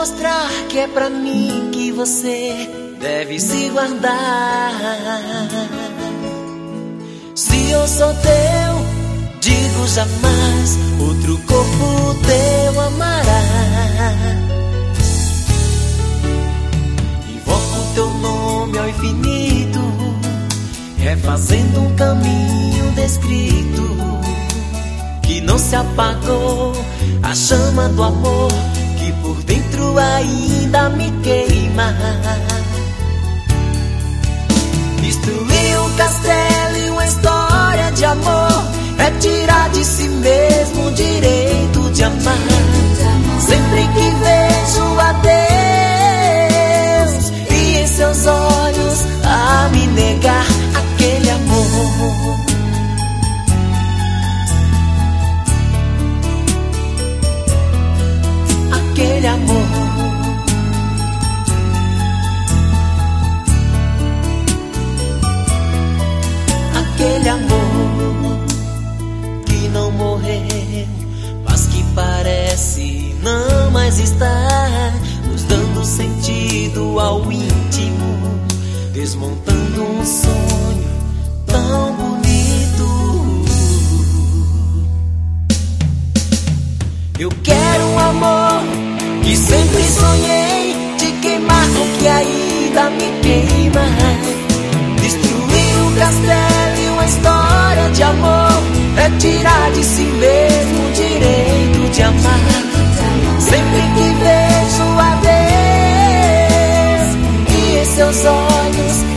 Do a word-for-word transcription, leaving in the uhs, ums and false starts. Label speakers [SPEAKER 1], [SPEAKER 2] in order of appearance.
[SPEAKER 1] mostrar que é pra mim que você deve se guardar. Se eu sou teu, digo jamais, outro corpo teu amará. Invoco teu nome ao infinito, refazendo um caminho descrito, que não se apagou a chama do amor, que por dentro ainda me queima. Destruir um castelo e uma história de amor é tirar de si mesmo o direito de amar. Sempre que vejo a Deus e em seus olhos a me negar aquele amor, aquele amor. Aquele amor que não morreu, mas que parece não mais estar, nos dando sentido ao íntimo, desmontando um sonho tão bonito. Eu quero um amor que sempre sonhei, de queimar o que ainda me queima. Destruir o castelo e uma história de amor é tirar de si mesmo o direito de amar. Sempre que vejo a Deus e em seus olhos